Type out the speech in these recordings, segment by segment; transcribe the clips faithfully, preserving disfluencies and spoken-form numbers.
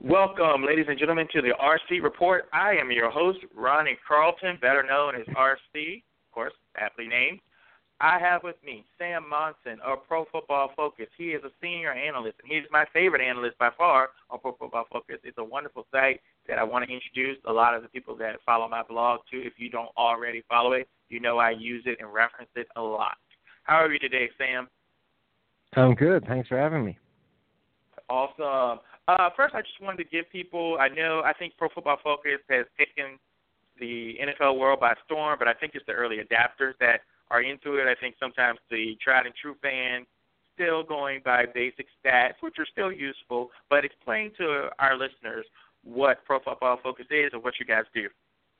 Welcome, ladies and gentlemen, to the R C Report. I am your host, Ronnie Carlton, better known as R C, of course, aptly named. I have with me Sam Monson of Pro Football Focus. He is a senior analyst, and he's my favorite analyst by far on Pro Football Focus. It's a wonderful site that I want to introduce a lot of the people that follow my blog to. If you don't already follow it, you know I use it and reference it a lot. How are you today, Sam? I'm good. Thanks for having me. Awesome. Uh, first, I just wanted to give people, I know, I think Pro Football Focus has taken the N F L world by storm, but I think it's the early adapters that are into it. I think sometimes the tried and true fan still going by basic stats, which are still useful, but explain to our listeners what Pro Football Focus is and what you guys do.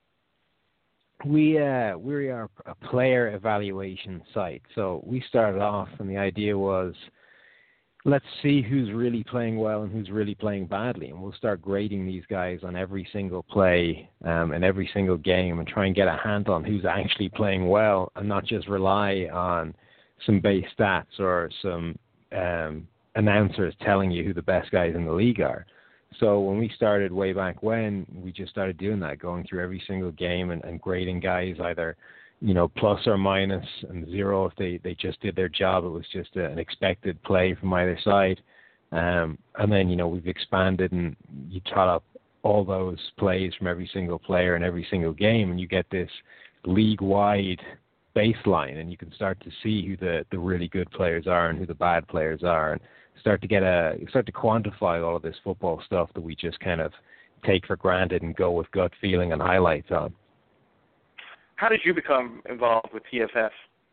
We uh, we are a player evaluation site. So we started off, and the idea was, let's see who's really playing well and who's really playing badly. And we'll start grading these guys on every single play um, and every single game and try and get a handle on who's actually playing well and not just rely on some base stats or some um, announcers telling you who the best guys in the league are. So when we started way back when, we just started doing that, going through every single game and, and grading guys either you know, plus or minus, and zero if they, they just did their job. It was just a, an expected play from either side. Um, and then, you know, we've expanded and you tot up all those plays from every single player in every single game, and you get this league-wide baseline, and you can start to see who the, the really good players are and who the bad players are, and start to get a start to quantify all of this football stuff that we just kind of take for granted and go with gut feeling and highlights on. How did you become involved with P F F?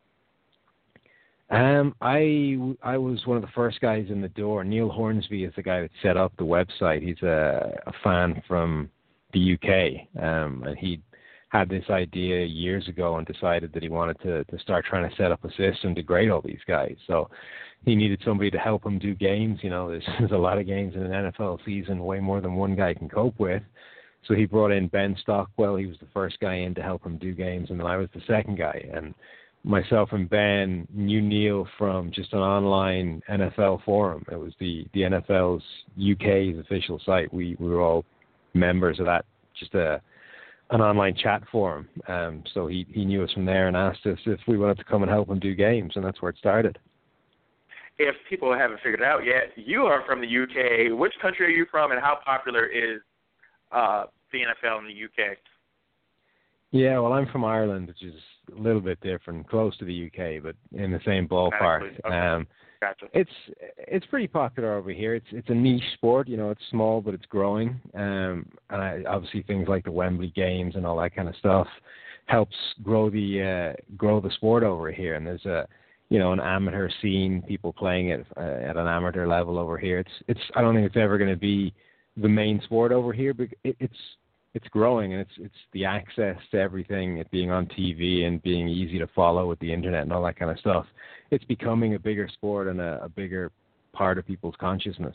Um, I, I was one of the first guys in the door. Neil Hornsby is the guy that set up the website. He's a, a fan from the U K, um, and he had this idea years ago and decided that he wanted to, to start trying to set up a system to grade all these guys. So he needed somebody to help him do games. You know, there's, there's a lot of games in an N F L season, way more than one guy can cope with. So he brought in Ben Stockwell. He was the first guy in to help him do games, and then I was the second guy. And myself and Ben knew Neil from just an online N F L forum. It was the, the N F L's U K's official site. We, we were all members of that, just a an online chat forum. Um, so he, he knew us from there and asked us if we wanted to come and help him do games, and that's where it started. If people haven't figured it out yet, you are from the U K. Which country are you from, and how popular is uh, the N F L in the U K? Yeah, well, I'm from Ireland, which is a little bit different, close to the U K, but in the same ballpark. Okay. Um, gotcha. It's it's pretty popular over here. It's it's a niche sport, you know. It's small, but it's growing. Um, and I, obviously things like the Wembley Games and all that kind of stuff helps grow the uh, grow the sport over here. And there's a you know an amateur scene, people playing it uh, at an amateur level over here. It's it's I don't think it's ever going to be the main sport over here, but it, it's it's growing, and it's it's the access to everything, it being on T V and being easy to follow with the internet and all that kind of stuff. It's becoming a bigger sport and a, a bigger part of people's consciousness.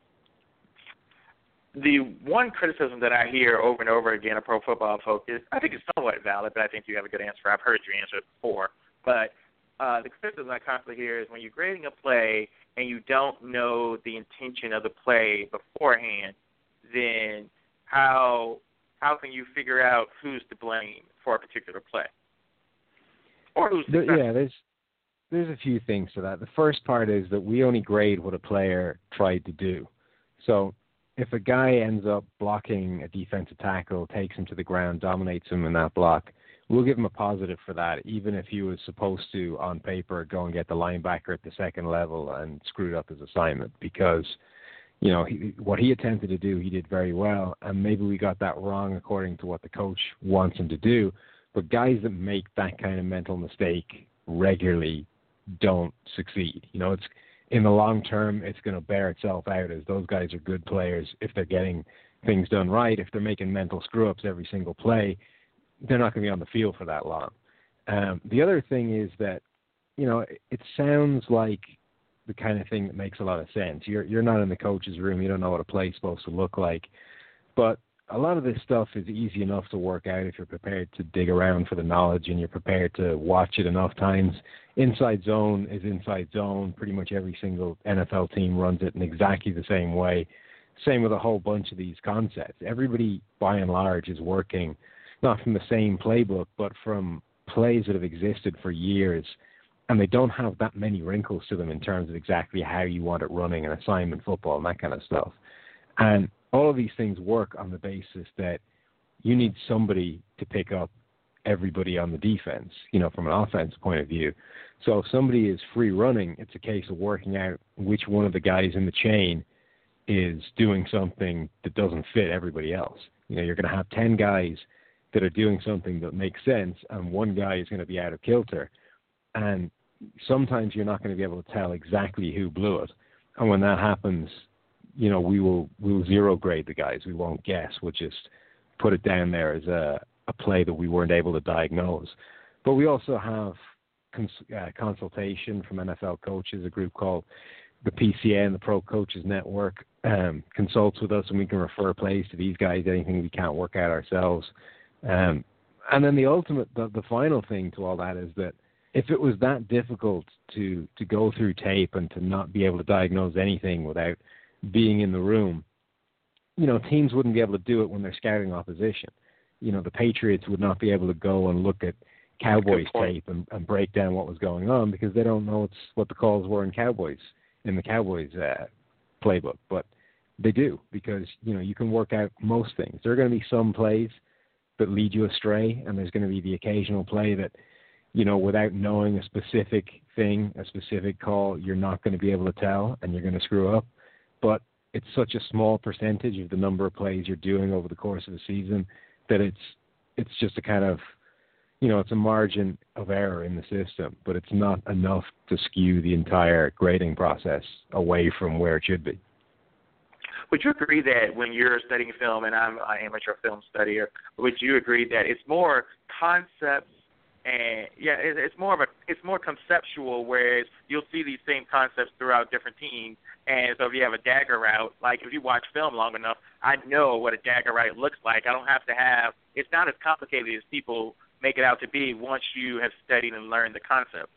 The one criticism that I hear over and over again of Pro Football Focus, I think it's somewhat valid, but I think you have a good answer. I've heard you answer it before. But uh, the criticism I constantly hear is when you're grading a play and you don't know the intention of the play beforehand, then how how can you figure out who's to blame for a particular play? Or who's the, yeah, there's there's a few things to that. The first part is that we only grade what a player tried to do. So if a guy ends up blocking a defensive tackle, takes him to the ground, dominates him in that block, we'll give him a positive for that, even if he was supposed to, on paper, go and get the linebacker at the second level and screwed up his assignment, because you know, he, what he attempted to do, he did very well, and maybe we got that wrong according to what the coach wants him to do. But guys that make that kind of mental mistake regularly don't succeed. You know, it's in the long term, it's going to bear itself out, as those guys are good players if they're getting things done right. If they're making mental screw-ups every single play, they're not going to be on the field for that long. Um, the other thing is that, you know, it, it sounds like the kind of thing that makes a lot of sense. You're you're not in the coach's room. You don't know what a play's supposed to look like. But a lot of this stuff is easy enough to work out if you're prepared to dig around for the knowledge and you're prepared to watch it enough times. Inside zone is inside zone. Pretty much every single N F L team runs it in exactly the same way. Same with a whole bunch of these concepts. Everybody, by and large, is working not from the same playbook, but from plays that have existed for years, and they don't have that many wrinkles to them in terms of exactly how you want it running and assignment football and that kind of stuff. And all of these things work on the basis that you need somebody to pick up everybody on the defense, you know, from an offense point of view. So if somebody is free running, it's a case of working out which one of the guys in the chain is doing something that doesn't fit everybody else. You know, you're going to have ten guys that are doing something that makes sense, and one guy is going to be out of kilter. And sometimes you're not going to be able to tell exactly who blew it. And when that happens, you know, we will we will zero grade the guys. We won't guess. We'll just put it down there as a, a play that we weren't able to diagnose. But we also have cons- uh, consultation from N F L coaches, a group called the P C N, the Pro Coaches Network, um, consults with us, and we can refer plays to these guys, anything we can't work out ourselves. Um, and then the ultimate, the, the final thing to all that is that if it was that difficult to, to go through tape and to not be able to diagnose anything without being in the room, you know, teams wouldn't be able to do it when they're scouting opposition. You know, the Patriots would not be able to go and look at Cowboys tape and, and break down what was going on because they don't know it's what the calls were in Cowboys, in the Cowboys uh, playbook. But they do, because, you know, you can work out most things. There are going to be some plays that lead you astray, and there's going to be the occasional play that, you know, without knowing a specific thing, a specific call, you're not going to be able to tell, and you're going to screw up. But it's such a small percentage of the number of plays you're doing over the course of the season that it's it's just a kind of, you know, it's a margin of error in the system, but it's not enough to skew the entire grading process away from where it should be. Would you agree that when you're studying film, and I'm an amateur film studier, would you agree that it's more concepts and yeah, it's more of a it's more conceptual, whereas you'll see these same concepts throughout different teams. And so if you have a dagger route, like if you watch film long enough, I know what a dagger route looks like. I don't have to have. It's not as complicated as people make it out to be once you have studied and learned the concept.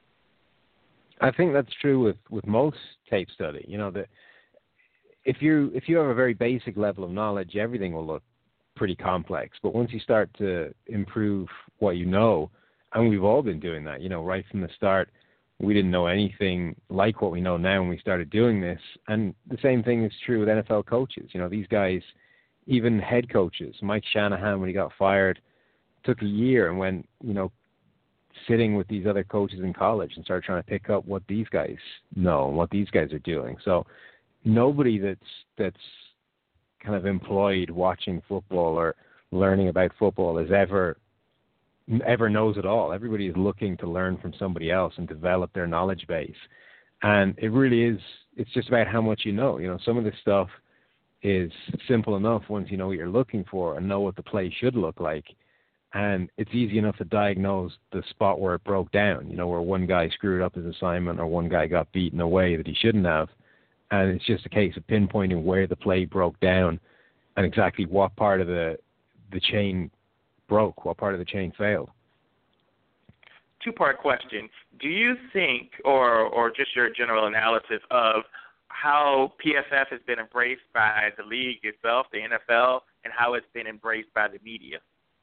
I think that's true with, with most tape study. You know, that if you if you have a very basic level of knowledge, everything will look pretty complex. But once you start to improve what you know, and we've all been doing that, you know, right from the start, we didn't know anything like what we know now when we started doing this. And the same thing is true with N F L coaches. You know, these guys, even head coaches, Mike Shanahan, when he got fired, took a year and went, you know, sitting with these other coaches in college and started trying to pick up what these guys know and what these guys are doing. So nobody that's that's kind of employed watching football or learning about football is ever ever knows it all. Everybody is looking to learn from somebody else and develop their knowledge base. And it really is, it's just about how much you know. You know, some of this stuff is simple enough once you know what you're looking for and know what the play should look like. And it's easy enough to diagnose the spot where it broke down, you know, where one guy screwed up his assignment or one guy got beat in a way that he shouldn't have. And it's just a case of pinpointing where the play broke down and exactly what part of the the chain broke, what part of the chain failed. Two-part question. Do you think, or or just your general analysis of how P F F has been embraced by the league itself, the N F L, and how it's been embraced by the media?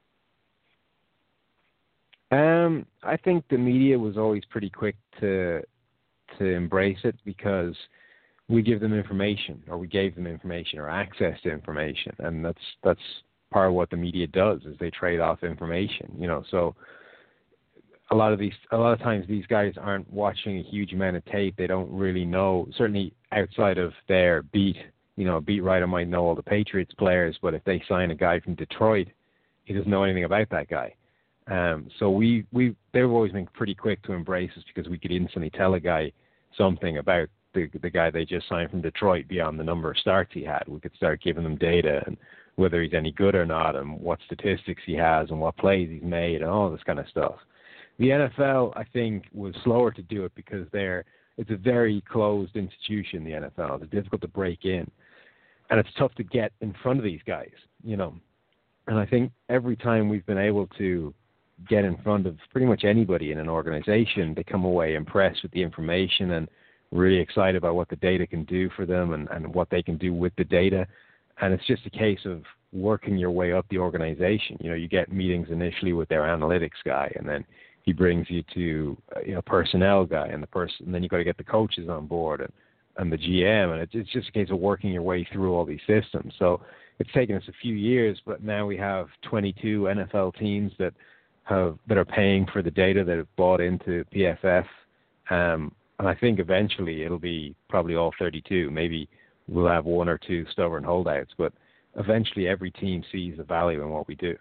Um, I think the media was always pretty quick to to embrace it because we give them information, or we gave them information, or access to information, and that's that's part of what the media does is they trade off information. You know, so a lot of these, a lot of times these guys aren't watching a huge amount of tape. They don't really know, certainly outside of their beat. You know, a beat writer might know all the Patriots players, but if they sign a guy from Detroit, he doesn't know anything about that guy. Um, so we, we, they've always been pretty quick to embrace us because we could instantly tell a guy something about the the guy they just signed from Detroit beyond the number of starts he had. We could start giving them data and whether he's any good or not and what statistics he has and what plays he's made and all this kind of stuff. The N F L, I think, was slower to do it because they're, it's a very closed institution, the N F L. It's difficult to break in. And it's tough to get in front of these guys, you know. And I think every time we've been able to get in front of pretty much anybody in an organization, they come away impressed with the information and really excited about what the data can do for them and, and what they can do with the data. And it's just a case of working your way up the organization. You know, you get meetings initially with their analytics guy, and then he brings you to, uh, you know, personnel guy, and the person, and then you got to get the coaches on board and, and the G M, and it's, it's just a case of working your way through all these systems. So it's taken us a few years, but now we have twenty-two N F L teams that have that are paying for the data that have bought into P F F, um, and I think eventually it'll be probably all thirty-two. Maybe we'll have one or two stubborn holdouts, but eventually every team sees the value in what we do.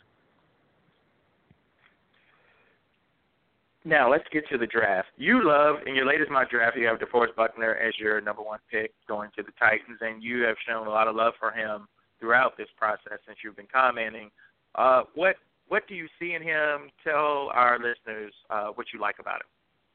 Now, let's get to the draft. You love, in your latest mock draft, you have DeForest Buckner as your number one pick going to the Titans, and you have shown a lot of love for him throughout this process since you've been commenting. Uh, what what do you see in him? Tell our listeners uh, what you like about him.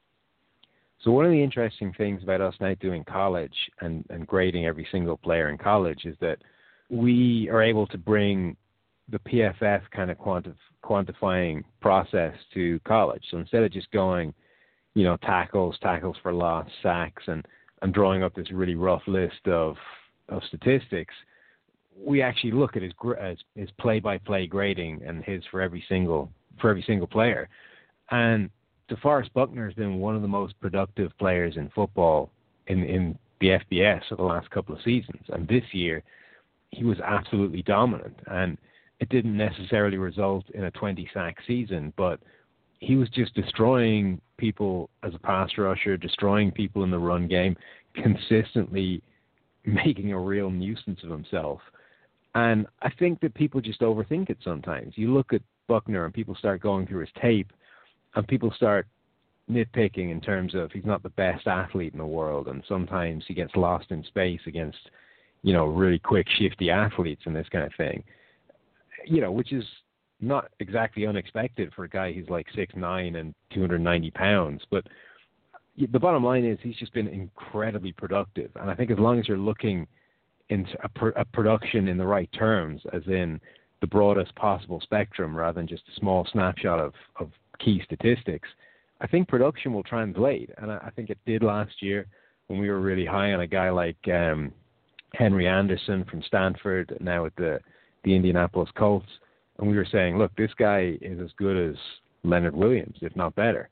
So one of the interesting things about us now doing college and, and grading every single player in college is that we are able to bring the P F F kind of quantif- quantifying process to college. So instead of just going, you know, tackles, tackles for loss, sacks, and, and drawing up this really rough list of of statistics, we actually look at his as his play-by-play grading and his for every single for every single player. And DeForest Buckner has been one of the most productive players in football in in the F B S for the last couple of seasons. And this year, he was absolutely dominant. And it didn't necessarily result in a twenty-sack season, but he was just destroying people as a pass rusher, destroying people in the run game, consistently making a real nuisance of himself. And I think that people just overthink it sometimes. You look at Buckner and people start going through his tape, and people start nitpicking in terms of he's not the best athlete in the world, and sometimes he gets lost in space against, you know, really quick, shifty athletes and this kind of thing. You know, which is not exactly unexpected for a guy who's like six nine and two hundred ninety pounds. But the bottom line is he's just been incredibly productive. And I think as long as you're looking into a, pr- a production in the right terms, as in the broadest possible spectrum rather than just a small snapshot of, of key statistics, I think production will translate. And I, I think it did last year when we were really high on a guy like um, Henry Anderson from Stanford, now at the the Indianapolis Colts, and we were saying, look, this guy is as good as Leonard Williams, if not better.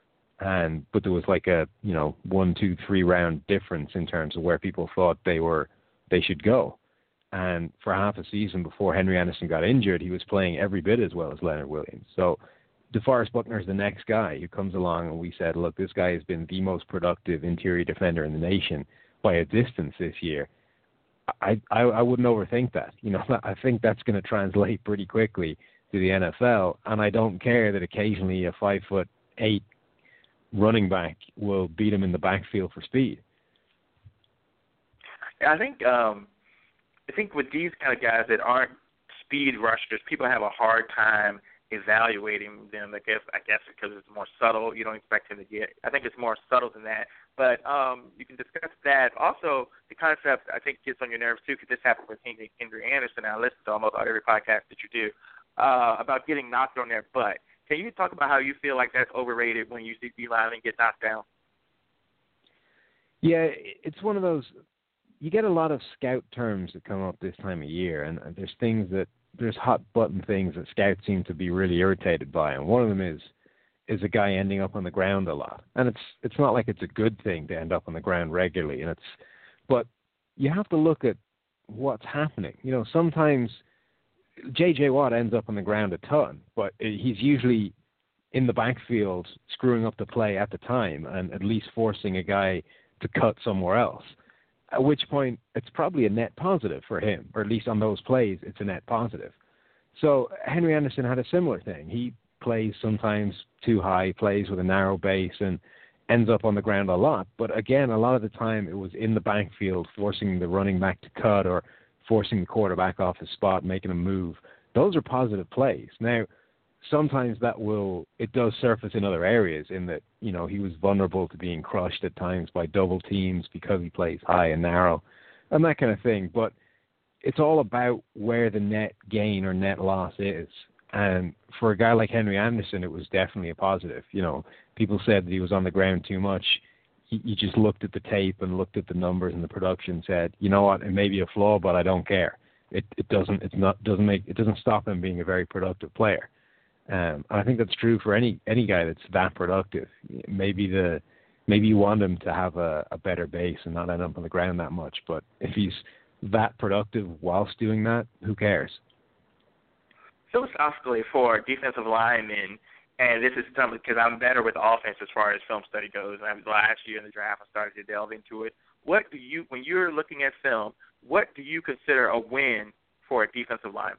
And but there was like a, you know, one, two, three round difference in terms of where people thought they were they should go. And for half a season before Henry Anderson got injured, he was playing every bit as well as Leonard Williams. So DeForest Buckner is the next guy who comes along, and we said, look, this guy has been the most productive interior defender in the nation by a distance this year. I, I, I wouldn't overthink that. You know, I think that's going to translate pretty quickly to the N F L, and I don't care that occasionally a five foot eight running back will beat him in the backfield for speed. I think um, I think with these kind of guys that aren't speed rushers, people have a hard time evaluating them. I guess I guess because it's more subtle. You don't expect him to get. I think it's more subtle than that. But um, you can discuss that. Also, the concept I think gets on your nerves too, because this happened with Henry, Henry Anderson. I listen to almost every podcast that you do uh, about getting knocked on their butt. Can you talk about how you feel like that's overrated when you see D linemen get knocked down? Yeah, it's one of those. You get a lot of scout terms that come up this time of year, and there's things that there's hot button things that scouts seem to be really irritated by, and one of them is is a guy ending up on the ground a lot. And it's it's not like it's a good thing to end up on the ground regularly, and it's but you have to look at what's happening. You know, sometimes J J Watt ends up on the ground a ton, but he's usually in the backfield screwing up the play at the time and at least forcing a guy to cut somewhere else. At which point, it's probably a net positive for him, or at least on those plays, it's a net positive. So Henry Anderson had a similar thing. He plays sometimes too high, plays with a narrow base, and ends up on the ground a lot. But again, a lot of the time it was in the backfield, forcing the running back to cut or forcing the quarterback off his spot, making him move. Those are positive plays. Now, sometimes that will, it does surface in other areas in that, you know, he was vulnerable to being crushed at times by double teams because he plays high and narrow and that kind of thing. But it's all about where the net gain or net loss is. And for a guy like Henry Anderson, it was definitely a positive. You know, people said that he was on the ground too much. You just looked at the tape and looked at the numbers and the production, said, you know what, it may be a flaw, but I don't care. it, it doesn't it's not doesn't make it doesn't stop him being a very productive player. Um, and I think that's true for any any guy that's that productive. Maybe the maybe you want him to have a, a better base and not end up on the ground that much. But if he's that productive whilst doing that, who cares? Philosophically, for defensive linemen, and this is something because I'm better with offense as far as film study goes. And last year in the draft, I started to delve into it. What do you, when you're looking at film, what do you consider a win for a defensive lineman?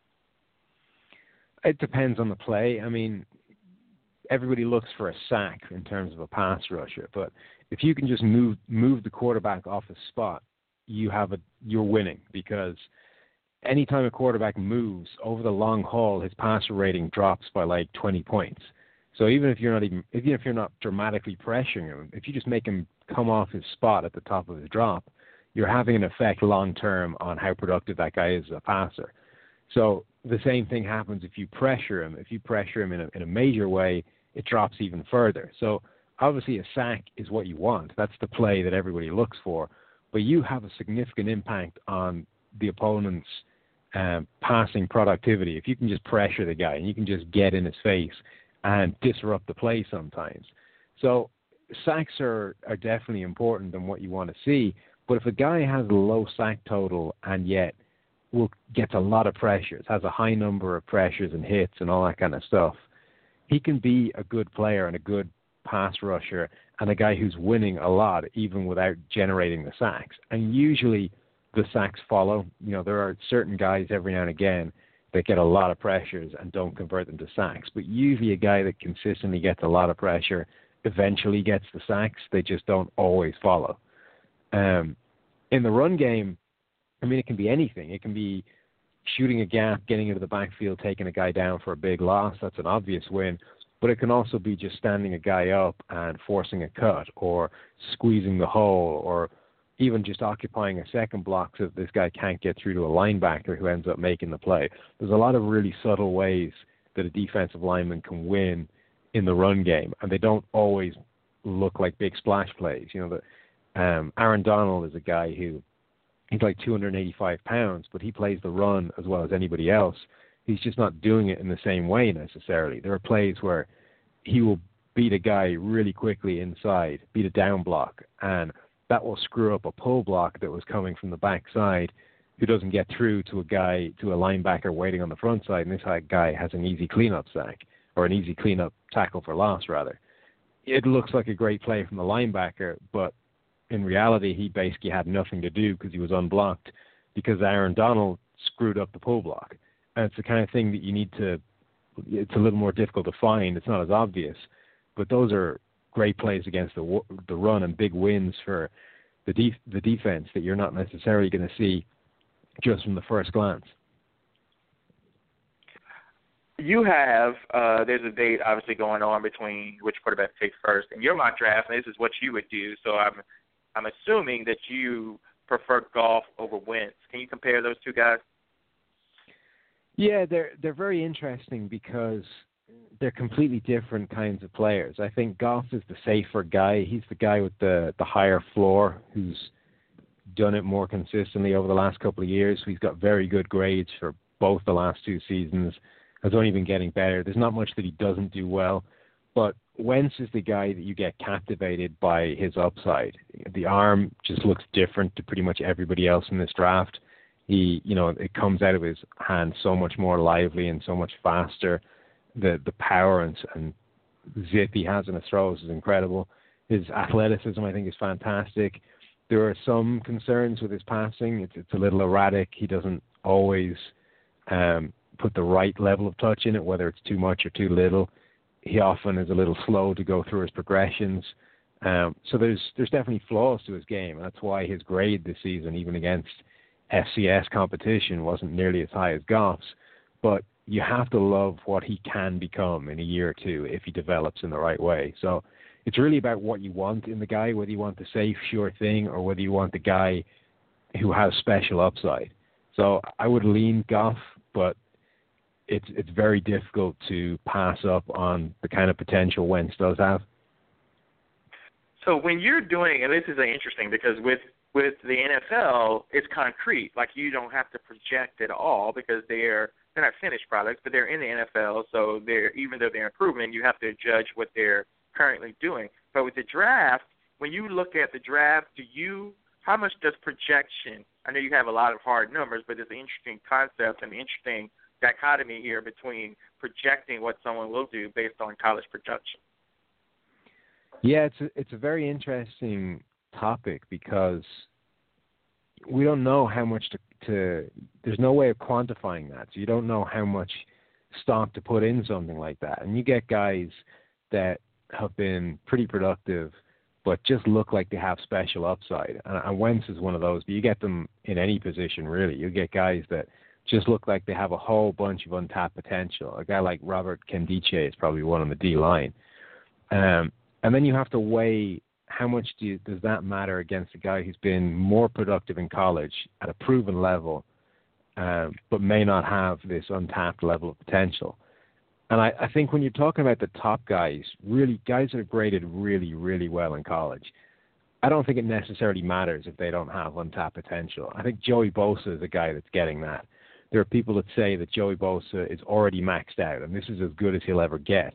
It depends on the play. I mean, everybody looks for a sack in terms of a pass rusher, but if you can just move move the quarterback off his spot, you have a you're winning, because anytime a quarterback moves over the long haul, his passer rating drops by like twenty points. So even if you're not even even if you're not dramatically pressuring him, if you just make him come off his spot at the top of his drop, you're having an effect long term on how productive that guy is as a passer. So the same thing happens if you pressure him. If you pressure him in a, in a major way, it drops even further. So obviously a sack is what you want. That's the play that everybody looks for. But you have a significant impact on the opponent's um, passing productivity if you can just pressure the guy and you can just get in his face and disrupt the play sometimes. So sacks are, are definitely important than what you want to see. But if a guy has a low sack total and yet will gets a lot of pressures, has a high number of pressures and hits and all that kind of stuff, he can be a good player and a good pass rusher and a guy who's winning a lot even without generating the sacks. And usually the sacks follow. You know, there are certain guys every now and again that get a lot of pressures and don't convert them to sacks. But usually a guy that consistently gets a lot of pressure eventually gets the sacks. They just don't always follow. Um, in the run game, I mean, it can be anything. It can be shooting a gap, getting into the backfield, taking a guy down for a big loss. That's an obvious win. But it can also be just standing a guy up and forcing a cut, or squeezing the hole, or even just occupying a second block so that this guy can't get through to a linebacker who ends up making the play. There's a lot of really subtle ways that a defensive lineman can win in the run game, and they don't always look like big splash plays. You know, the, um, Aaron Donald is a guy who, he's like two hundred eighty-five pounds, but he plays the run as well as anybody else. He's just not doing it in the same way necessarily. There are plays where he will beat a guy really quickly inside, beat a down block, and that will screw up a pull block that was coming from the backside who doesn't get through to a guy, to a linebacker waiting on the front side, and this guy has an easy cleanup sack, or an easy cleanup tackle for loss, rather. It looks like a great play from the linebacker, but in reality, he basically had nothing to do because he was unblocked, because Aaron Donald screwed up the pull block. And it's the kind of thing that you need to, it's a little more difficult to find. It's not as obvious, but those are great plays against the the run and big wins for the def, the defense that you're not necessarily going to see just from the first glance. You have, uh, there's a debate obviously going on between which quarterback takes first. In your mock draft, and this is what you would do, so I'm I'm assuming that you prefer Goff over Wentz. Can you compare those two guys? Yeah, they're they're very interesting because they're completely different kinds of players. I think Goff is the safer guy. He's the guy with the, the higher floor who's done it more consistently over the last couple of years. He's got very good grades for both the last two seasons. Has only been getting better. There's not much that he doesn't do well. But Wentz is the guy that you get captivated by his upside. The arm just looks different to pretty much everybody else in this draft. He, you know, it comes out of his hand so much more lively and so much faster. The the power and, and zip he has in his throws is incredible. His athleticism, I think, is fantastic. There are some concerns with his passing. It's it's a little erratic. He doesn't always um, put the right level of touch in it, whether it's too much or too little. He often is a little slow to go through his progressions. Um, so there's there's definitely flaws to his game, and that's why his grade this season, even against F C S competition, wasn't nearly as high as Goff's. But you have to love what he can become in a year or two if he develops in the right way. So it's really about what you want in the guy, whether you want the safe, sure thing, or whether you want the guy who has special upside. So I would lean Goff, but it's it's very difficult to pass up on the kind of potential Wentz does have. So when you're doing, and this is interesting because with With the N F L, it's concrete. Like, you don't have to project at all because they're they're not finished products, but they're in the N F L, so they're even though they're improving, you have to judge what they're currently doing. But with the draft, when you look at the draft, do you how much does projection? I know you have a lot of hard numbers, but it's an interesting concept and interesting dichotomy here between projecting what someone will do based on college production. Yeah, it's a, it's a very interesting topic because we don't know how much to, to there's no way of quantifying that, so you don't know how much stock to put in something like that. And you get guys that have been pretty productive but just look like they have special upside, and, and Wentz is one of those, but you get them in any position really. You get guys that just look like they have a whole bunch of untapped potential. A guy like Robert Kendiche is probably one on the D-line. Um, and then you have to weigh how much do you, does that matter against a guy who's been more productive in college at a proven level, um, but may not have this untapped level of potential. And I, I think when you're talking about the top guys, really guys that are graded really, really well in college, I don't think it necessarily matters if they don't have untapped potential. I think Joey Bosa is a guy that's getting that. There are people that say that Joey Bosa is already maxed out and this is as good as he'll ever get.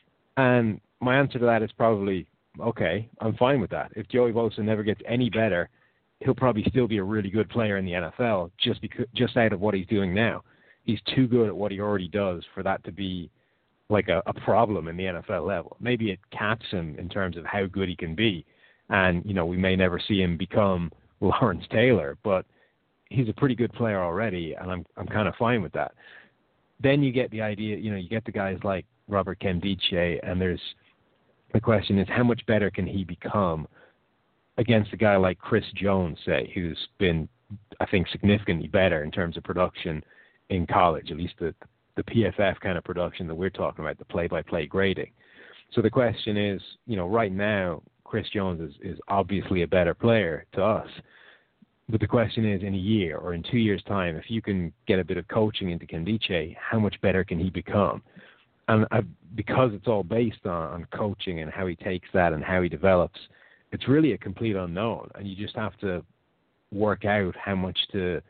And my answer to that is probably, okay, I'm fine with that. If Joey Bosa never gets any better, he'll probably still be a really good player in the N F L just because, just out of what he's doing now. He's too good at what he already does for that to be like a, a problem in the N F L level. Maybe it caps him in terms of how good he can be. And, you know, we may never see him become Lawrence Taylor, but he's a pretty good player already, and I'm I'm kind of fine with that. Then you get the idea, you know, you get the guys like Robert Kendiche, and there's the question is how much better can he become against a guy like Chris Jones, say, who's been, I think, significantly better in terms of production in college, at least the the P F F kind of production that we're talking about, the play-by-play grading. So the question is, you know, right now, Chris Jones is, is obviously a better player to us. But the question is, in a year or in two years' time, if you can get a bit of coaching into Kendiche, how much better can he become? And I, because it's all based on, on coaching and how he takes that and how he develops, it's really a complete unknown. And you just have to work out how much to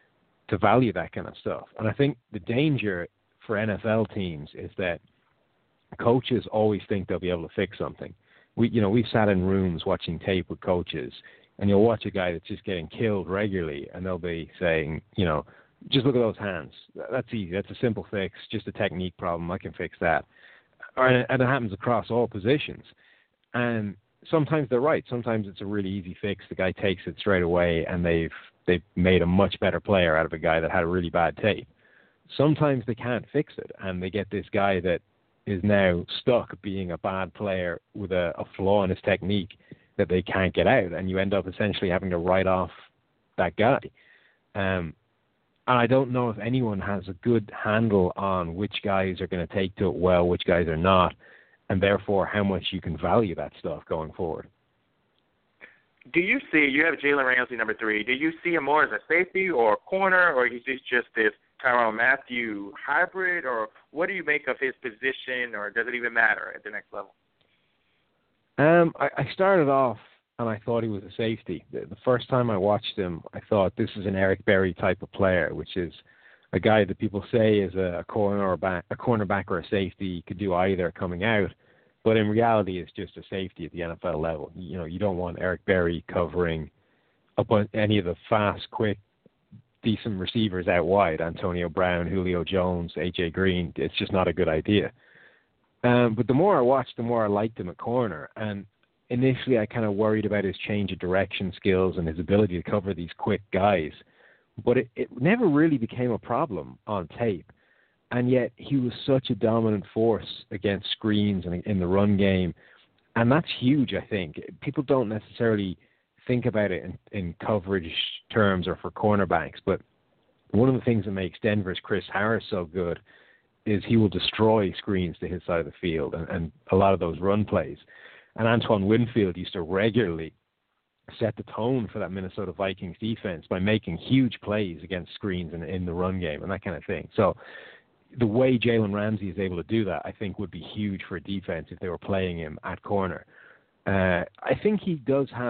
to value that kind of stuff. And I think the danger for N F L teams is that coaches always think they'll be able to fix something. We, you know, we've sat in rooms watching tape with coaches, and you'll watch a guy that's just getting killed regularly, and they'll be saying, you know, just look at those hands. That's easy. That's a simple fix, just a technique problem. I can fix that. And it happens across all positions. And sometimes they're right. Sometimes it's a really easy fix. The guy takes it straight away, and they've they've made a much better player out of a guy that had a really bad tape. Sometimes they can't fix it, and they get this guy that is now stuck being a bad player with a, a flaw in his technique that they can't get out, and you end up essentially having to write off that guy. Um, and I don't know if anyone has a good handle on which guys are going to take to it well, which guys are not, and therefore how much you can value that stuff going forward. Do you see, you have Jalen Ramsey number three, do you see him more as a safety or a corner, or is he just this Tyrann Mathieu hybrid, or what do you make of his position, or does it even matter at the next level? Um, I, I started off and I thought he was a safety. The, the first time I watched him, I thought this is an Eric Berry type of player, which is a guy that people say is a, a corner or back, a cornerback or a safety, could do either coming out, but in reality, it's just a safety at the N F L level. You know, you don't want Eric Berry covering up on any of the fast, quick, decent receivers out wide, Antonio Brown, Julio Jones, A J Green. It's just not a good idea. Um, but the more I watched, the more I liked him at corner. And initially, I kind of worried about his change of direction skills and his ability to cover these quick guys. But it, it never really became a problem on tape. And yet, he was such a dominant force against screens and in the run game. And that's huge, I think. People don't necessarily think about it in, in coverage terms or for cornerbacks. But one of the things that makes Denver's Chris Harris so good is he will destroy screens to his side of the field and, and a lot of those run plays. And Antoine Winfield used to regularly set the tone for that Minnesota Vikings defense by making huge plays against screens in, in the run game and that kind of thing. So the way Jalen Ramsey is able to do that, I think, would be huge for a defense if they were playing him at corner. Uh, I think he does have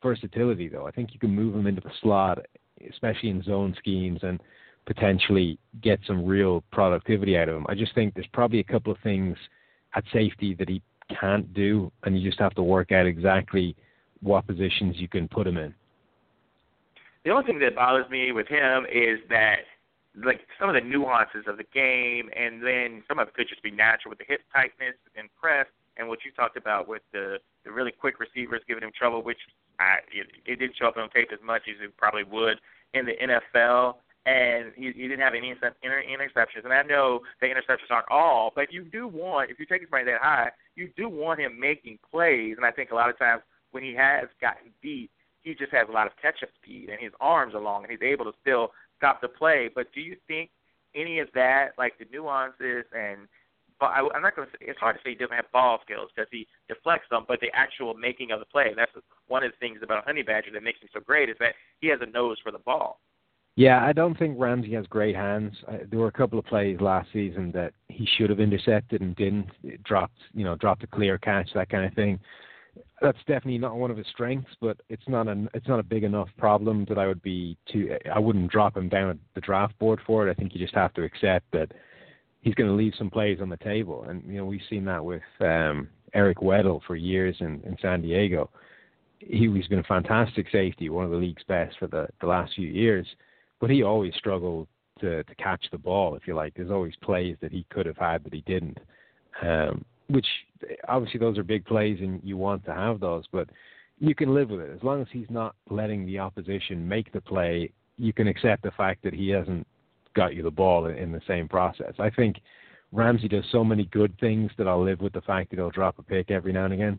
versatility, though. I think you can move him into the slot, especially in zone schemes, and potentially get some real productivity out of him. I just think there's probably a couple of things at safety that he can't do, and you just have to work out exactly what positions you can put him in. The only thing that bothers me with him is that, like, some of the nuances of the game, and then some of it could just be natural with the hip tightness and press, and what you talked about with the, the really quick receivers giving him trouble, which I, it, it didn't show up on tape as much as it probably would in the N F L. And he, he didn't have any inter, interceptions. And I know the interceptions aren't all, but you do want, if you take his money that high, you do want him making plays. And I think a lot of times when he has gotten beat, he just has a lot of catch-up speed, and his arms are long, and he's able to still stop the play. But do you think any of that, like the nuances and – I'm not going to say – it's hard to say he doesn't have ball skills because he deflects them, but the actual making of the play, and that's one of the things about Honey Badger that makes him so great is that he has a nose for the ball. Yeah, I don't think Ramsey has great hands. Uh, there were a couple of plays last season that he should have intercepted and didn't. It dropped, you know, dropped a clear catch, that kind of thing. That's definitely not one of his strengths, but it's not a it's not a big enough problem that I would be too. I wouldn't drop him down at the draft board for it. I think you just have to accept that he's going to leave some plays on the table, and you know we've seen that with um, Eric Weddle for years in, in San Diego. He, he's been a fantastic safety, one of the league's best for the, the last few years. But he always struggled to, to catch the ball, if you like. There's always plays that he could have had that he didn't, um, which obviously those are big plays and you want to have those, but you can live with it. As long as he's not letting the opposition make the play, you can accept the fact that he hasn't got you the ball in, in the same process. I think Ramsey does so many good things that I'll live with the fact that he'll drop a pick every now and again.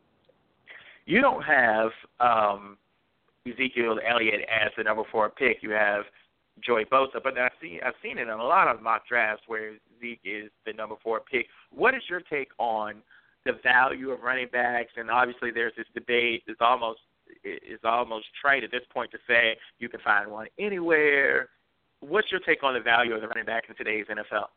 You don't have um, – Ezekiel Elliott as the number four pick. You have Joey Bosa, but I've seen I've seen it in a lot of mock drafts where Zeke is the number four pick. What is your take on the value of running backs? And obviously, there's this debate. It's almost it's almost trite at this point to say you can find one anywhere. What's your take on the value of the running back in today's N F L?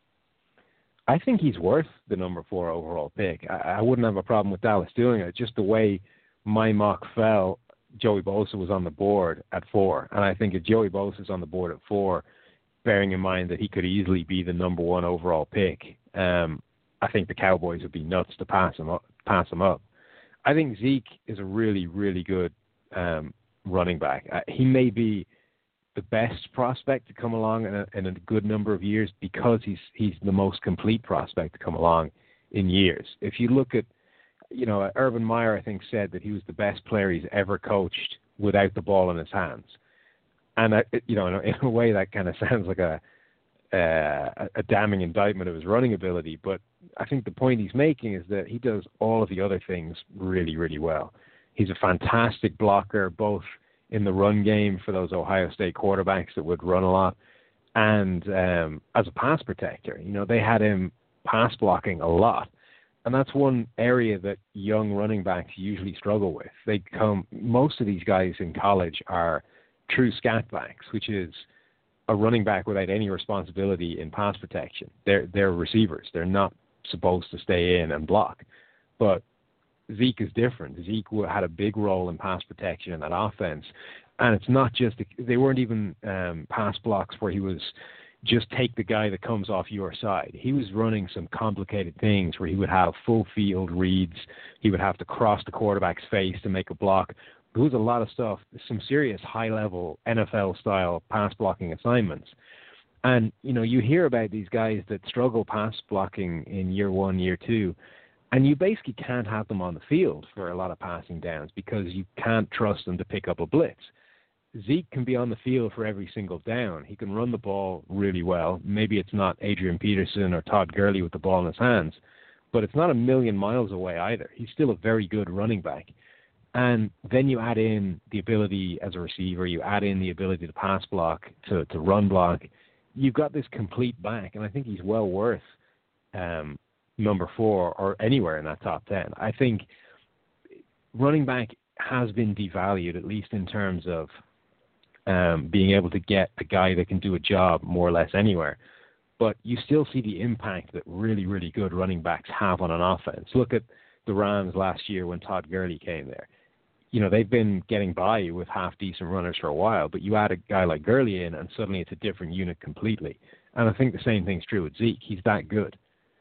I think he's worth the number four overall pick. I, I wouldn't have a problem with Dallas doing it. Just the way my mock fell, Joey Bosa was on the board at four. And I think if Joey Bosa is on the board at four, bearing in mind that he could easily be the number one overall pick, um, I think the Cowboys would be nuts to pass him up. Pass him up. I think Zeke is a really, really good um, running back. Uh, he may be the best prospect to come along in a, in a good number of years because he's he's the most complete prospect to come along in years. If you look at You know, Urban Meyer, I think, said that he was the best player he's ever coached without the ball in his hands. And, I, you know, in a, in a way that kind of sounds like a, uh, a damning indictment of his running ability. But I think the point he's making is that he does all of the other things really, really well. He's a fantastic blocker, both in the run game for those Ohio State quarterbacks that would run a lot and um, as a pass protector. You know, they had him pass blocking a lot. And that's one area that young running backs usually struggle with. They come, most of these guys in college are true scat backs, which is a running back without any responsibility in pass protection. They're they're receivers. They're not supposed to stay in and block. But Zeke is different. Zeke had a big role in pass protection in that offense. And it's not just, they weren't even um, pass blocks where he was just take the guy that comes off your side. He was running some complicated things where he would have full field reads. He would have to cross the quarterback's face to make a block. There was a lot of stuff, some serious high-level N F L-style pass blocking assignments. And, you know, you hear about these guys that struggle pass blocking in year one, year two, and you basically can't have them on the field for a lot of passing downs because you can't trust them to pick up a blitz. Zeke can be on the field for every single down. He can run the ball really well. Maybe it's not Adrian Peterson or Todd Gurley with the ball in his hands, but it's not a million miles away either. He's still a very good running back. And then you add in the ability as a receiver, you add in the ability to pass block, to, to run block. You've got this complete back, and I think he's well worth um, number four or anywhere in that top ten. I think running back has been devalued, at least in terms of Um, being able to get a guy that can do a job more or less anywhere. But you still see the impact that really, really good running backs have on an offense. Look at the Rams last year when Todd Gurley came there. you know, they've been getting by with half-decent runners for a while, but you add a guy like Gurley in, and suddenly it's a different unit completely. And I think the same thing's true with Zeke. He's that good.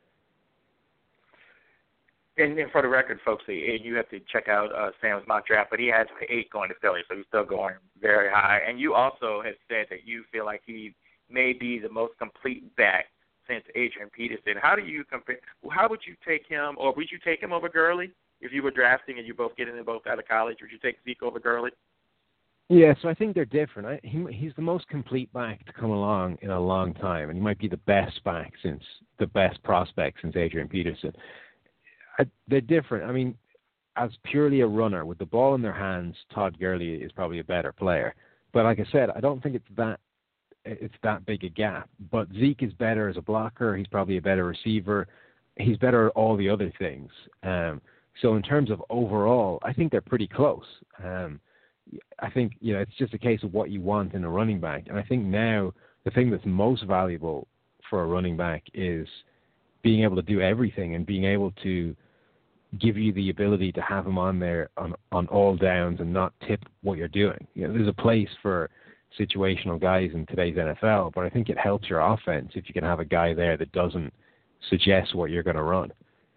And, and for the record, folks, you have to check out uh, Sam's mock draft, but he has eight going to Philly, so he's still going very high. And you also have said that you feel like he may be the most complete back since Adrian Peterson. How do you compare? How would you take him, or would you take him over Gurley if you were drafting and you both getting them both out of college? Would you take Zeke over Gurley? Yeah, so I think they're different. I, he, he's the most complete back to come along in a long time, and he might be the best back since the best prospect since Adrian Peterson. I, they're different. I mean, as purely a runner with the ball in their hands, Todd Gurley is probably a better player. But like I said, I don't think it's that it's that big a gap. But Zeke is better as a blocker. He's probably a better receiver. He's better at all the other things. Um, so in terms of overall, I think they're pretty close. Um, I think, you know, it's just a case of what you want in a running back. And I think now the thing that's most valuable for a running back is being able to do everything and being able to give you the ability to have him on there on, on all downs and not tip what you're doing. You know, there's a place for situational guys in today's N F L, but I think it helps your offense if you can have a guy there that doesn't suggest what you're going to run.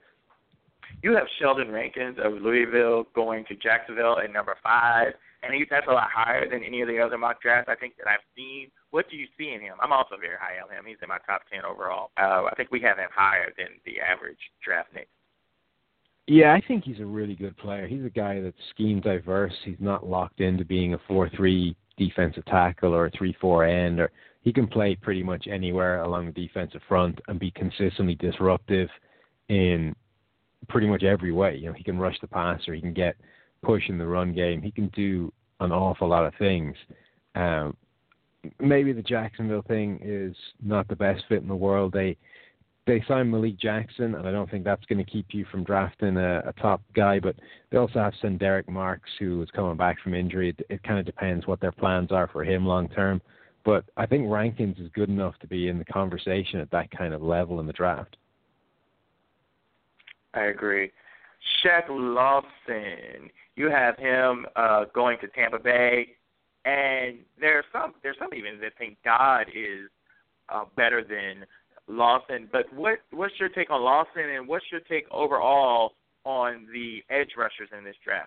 You have Sheldon Rankins of Louisville going to Jacksonville at number five, and he's that's a lot higher than any of the other mock drafts I think that I've seen. What do you see in him? I'm also very high on him. He's in my top ten overall. Uh, I think we have him higher than the average draft nick. Yeah, I think he's a really good player. He's a guy that's scheme diverse. He's not locked into being a four three defensive tackle or a three four end. Or he can play pretty much anywhere along the defensive front and be consistently disruptive in pretty much every way. You know, he can rush the passer. He can get push in the run game. He can do an awful lot of things. Um, maybe the Jacksonville thing is not the best fit in the world. They They signed Malik Jackson, and I don't think that's going to keep you from drafting a, a top guy. But they also have Senderick Marks, who is coming back from injury. It, it kind of depends what their plans are for him long term. But I think Rankins is good enough to be in the conversation at that kind of level in the draft. I agree. Shaq Lawson, you have him uh, going to Tampa Bay, and there's some there's some even that think Dodd is uh, better than Lawson, but what what's your take on Lawson, and what's your take overall on the edge rushers in this draft?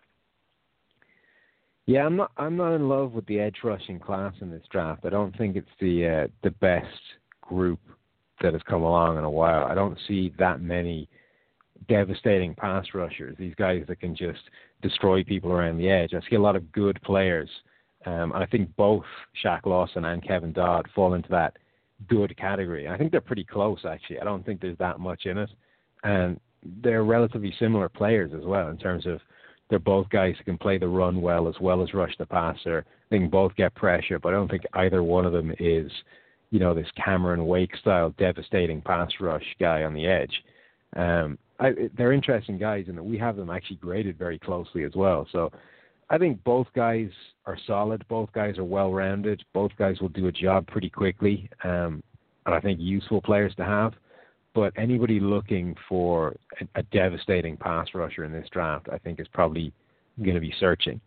Yeah, I'm not I'm not in love with the edge rushing class in this draft. I don't think it's the uh, the best group that has come along in a while. I don't see that many devastating pass rushers. These guys that can just destroy people around the edge. I see a lot of good players, um, and I think both Shaq Lawson and Kevin Dodd fall into that good category. I think they're pretty close, actually. I don't think there's that much in it. And they're relatively similar players as well in terms of they're both guys who can play the run well as well as rush the passer. They can both get pressure, but I don't think either one of them is, you know, this Cameron Wake-style devastating pass rush guy on the edge. Um, I, they're interesting guys, and we have them actually graded very closely as well. So I think both guys are solid. Both guys are well-rounded. Both guys will do a job pretty quickly, um, and I think useful players to have. But anybody looking for a, a devastating pass rusher in this draft, I think is probably going to be searching.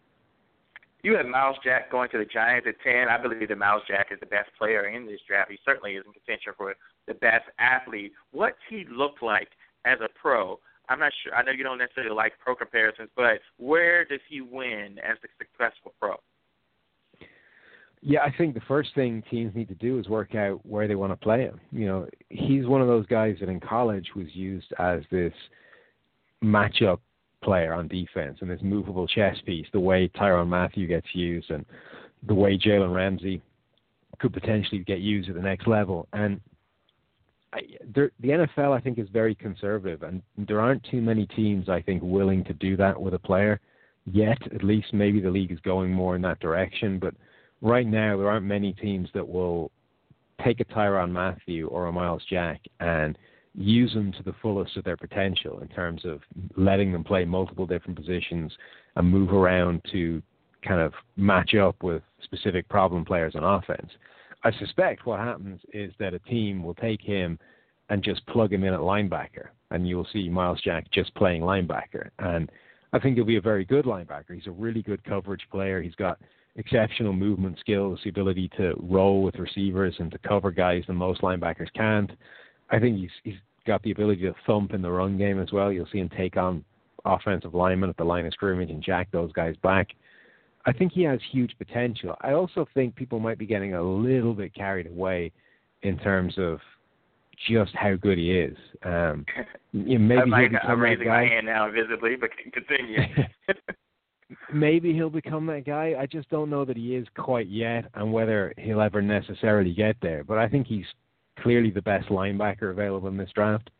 You have Miles Jack going to the Giants at ten. I believe that Miles Jack is the best player in this draft. He certainly is in contention for the best athlete. What's he look like as a pro? I'm not sure. I know you don't necessarily like pro comparisons, but where does he win as a successful pro? Yeah, I think the first thing teams need to do is work out where they want to play him. You know, he's one of those guys that in college was used as this matchup player on defense and this movable chess piece, the way Tyrann Mathieu gets used and the way Jalen Ramsey could potentially get used at the next level. And I, there, the N F L, I think, is very conservative, and there aren't too many teams, I think, willing to do that with a player yet. At least maybe the league is going more in that direction, but right now there aren't many teams that will take a Tyrann Mathieu or a Miles Jack and use them to the fullest of their potential in terms of letting them play multiple different positions and move around to kind of match up with specific problem players on offense. I suspect what happens is that a team will take him and just plug him in at linebacker, and you'll see Miles Jack just playing linebacker. And I think he'll be a very good linebacker. He's a really good coverage player. He's got exceptional movement skills, the ability to roll with receivers and to cover guys that most linebackers can't. I think he's he's got the ability to thump in the run game as well. You'll see him take on offensive linemen at the line of scrimmage and jack those guys back. I think he has huge potential. I also think people might be getting a little bit carried away in terms of just how good he is. Um, you know, maybe I he'll become I'm raising that guy. my hand now visibly, but continue. Maybe he'll become that guy. I just don't know that he is quite yet and whether he'll ever necessarily get there. But I think he's clearly the best linebacker available in this draft.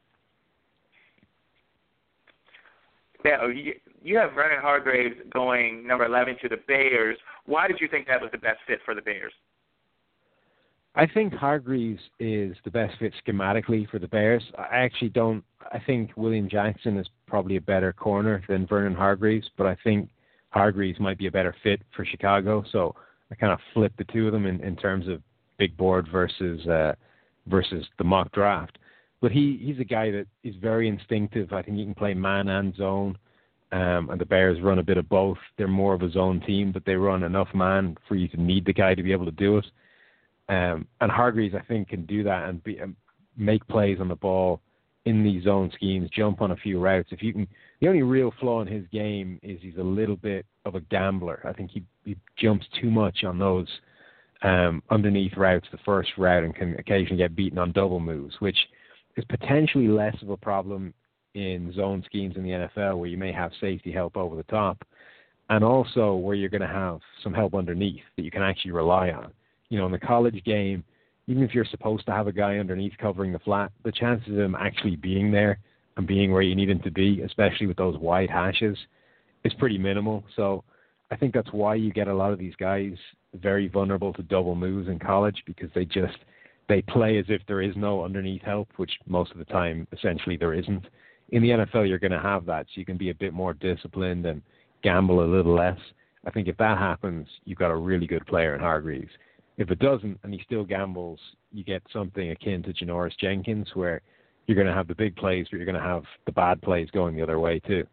Now, you, you have Vernon Hargreaves going number eleven to the Bears. Why did you think that was the best fit for the Bears? I think Hargreaves is the best fit schematically for the Bears. I actually don't. I think William Jackson is probably a better corner than Vernon Hargreaves, but I think Hargreaves might be a better fit for Chicago. So I kind of flipped the two of them in, in terms of big board versus uh, versus the mock draft. But he, he's a guy that is very instinctive. I think he can play man and zone. Um, and the Bears run a bit of both. They're more of a zone team, but they run enough man for you to need the guy to be able to do it. Um, and Hargreaves, I think, can do that and be, um, make plays on the ball in these zone schemes, jump on a few routes. If you can, the only real flaw in his game is he's a little bit of a gambler. I think he, he jumps too much on those um, underneath routes, the first route, and can occasionally get beaten on double moves, which is potentially less of a problem in zone schemes in the N F L where you may have safety help over the top, and also where you're going to have some help underneath that you can actually rely on. You know, in the college game, even if you're supposed to have a guy underneath covering the flat, the chances of him actually being there and being where you need him to be, especially with those wide hashes, is pretty minimal. So I think that's why you get a lot of these guys very vulnerable to double moves in college, because they just, they play as if there is no underneath help, which most of the time, essentially, there isn't. In the N F L, you're going to have that, so you can be a bit more disciplined and gamble a little less. I think if that happens, you've got a really good player in Hargreaves. If it doesn't, and he still gambles, you get something akin to Janoris Jenkins, where you're going to have the big plays, but you're going to have the bad plays going the other way, too.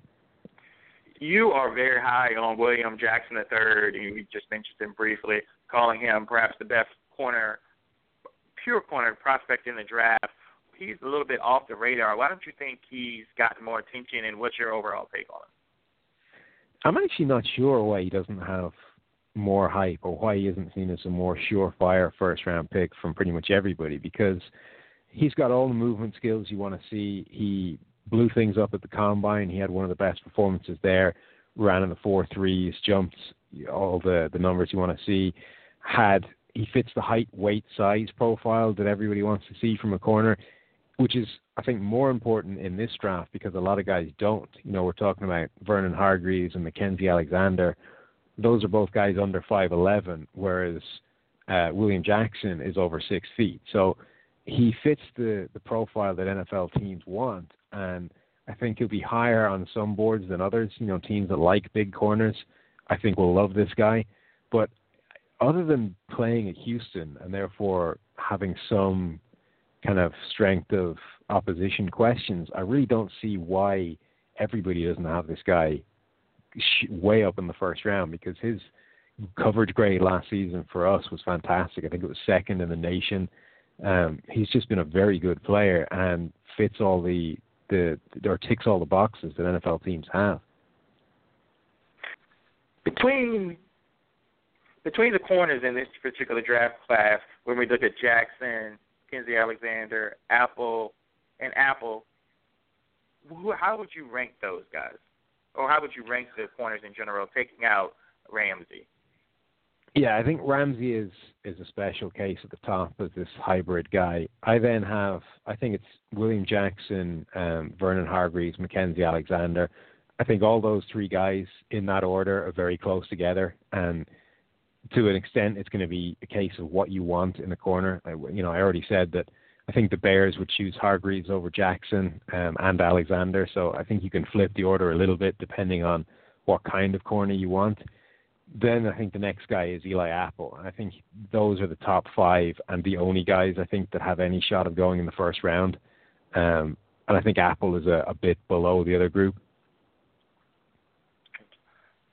You are very high on William Jackson the third. You just mentioned him briefly, calling him perhaps the best corner, pure corner prospect in the draft. He's a little bit off the radar. Why don't you think he's gotten more attention, and what's your overall take on him? I'm actually not sure why he doesn't have more hype, or why he isn't seen as a more surefire first-round pick from pretty much everybody, because he's got all the movement skills you want to see. He blew things up at the combine. He had one of the best performances there, ran in the four threes, jumped all the, the numbers you want to see. Had He fits the height, weight, size profile that everybody wants to see from a corner, which is, I think, more important in this draft because a lot of guys don't. You know, we're talking about Vernon Hargreaves and Mackenzie Alexander. Those are both guys under five eleven, whereas uh, William Jackson is over six feet. So he fits the, the profile that N F L teams want, and I think he'll be higher on some boards than others. You know, teams that like big corners, I think, will love this guy. But other than playing at Houston and therefore having some kind of strength of opposition questions, I really don't see why everybody doesn't have this guy way up in the first round, because his coverage grade last season for us was fantastic. I think it was second in the nation. Um, he's just been a very good player and fits all the, the, or ticks all the boxes that N F L teams have. Between between the corners in this particular draft class, when we look at Jackson, Mackenzie Alexander, Apple, and Apple, who, how would you rank those guys? Or how would you rank the corners in general, taking out Ramsey? Yeah, I think Ramsey is, is a special case at the top as this hybrid guy. I then have, I think it's William Jackson, um, Vernon Hargreaves, Mackenzie Alexander. I think all those three guys in that order are very close together. And to an extent, it's going to be a case of what you want in the corner. I, you know, I already said that I think the Bears would choose Hargreaves over Jackson um, and Alexander. So I think you can flip the order a little bit depending on what kind of corner you want. Then I think the next guy is Eli Apple. I think those are the top five and the only guys I think that have any shot of going in the first round. Um, and I think Apple is a, a bit below the other group.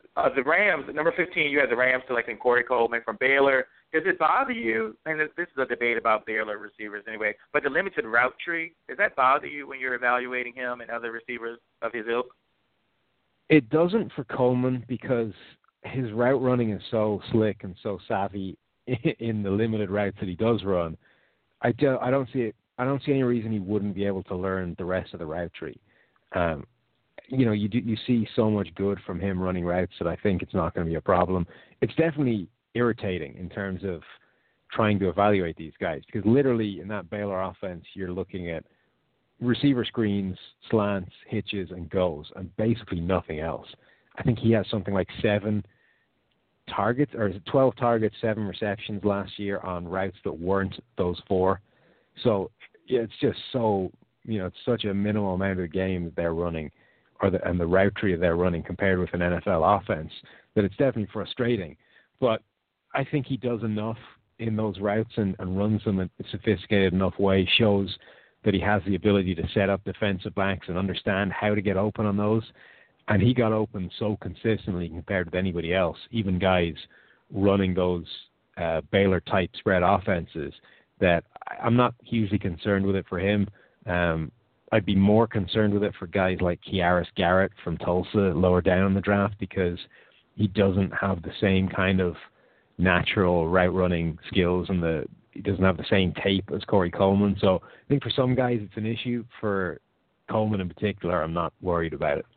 uh, the Rams, number fifteen, you had the Rams selecting Corey Coleman from Baylor. Does it bother you, and this is a debate about Baylor receivers anyway, but the limited route tree, does that bother you when you're evaluating him and other receivers of his ilk? It doesn't for Coleman because his route running is so slick and so savvy in the limited routes that he does run. I, do, I don't see it. I don't see any reason he wouldn't be able to learn the rest of the route tree. Um, you know, you do, you see so much good from him running routes that I think it's not going to be a problem. It's definitely irritating in terms of trying to evaluate these guys because literally in that Baylor offense, you're looking at receiver screens, slants, hitches, and goes, and basically nothing else. I think he has something like seven targets, or is it twelve targets, seven receptions last year on routes that weren't those four. So yeah, it's just so, you know, it's such a minimal amount of the game that they're running, or the, and the route tree that they're running compared with an N F L offense, that it's definitely frustrating. But I think he does enough in those routes and, and runs them in a sophisticated enough way, shows that he has the ability to set up defensive backs and understand how to get open on those. And he got open so consistently compared with anybody else, even guys running those uh, Baylor-type spread offenses, that I'm not hugely concerned with it for him. Um, I'd be more concerned with it for guys like Kiaris Garrett from Tulsa lower down in the draft because he doesn't have the same kind of natural route running skills and the he doesn't have the same tape as Corey Coleman. So I think for some guys it's an issue. For Coleman in particular, I'm not worried about it.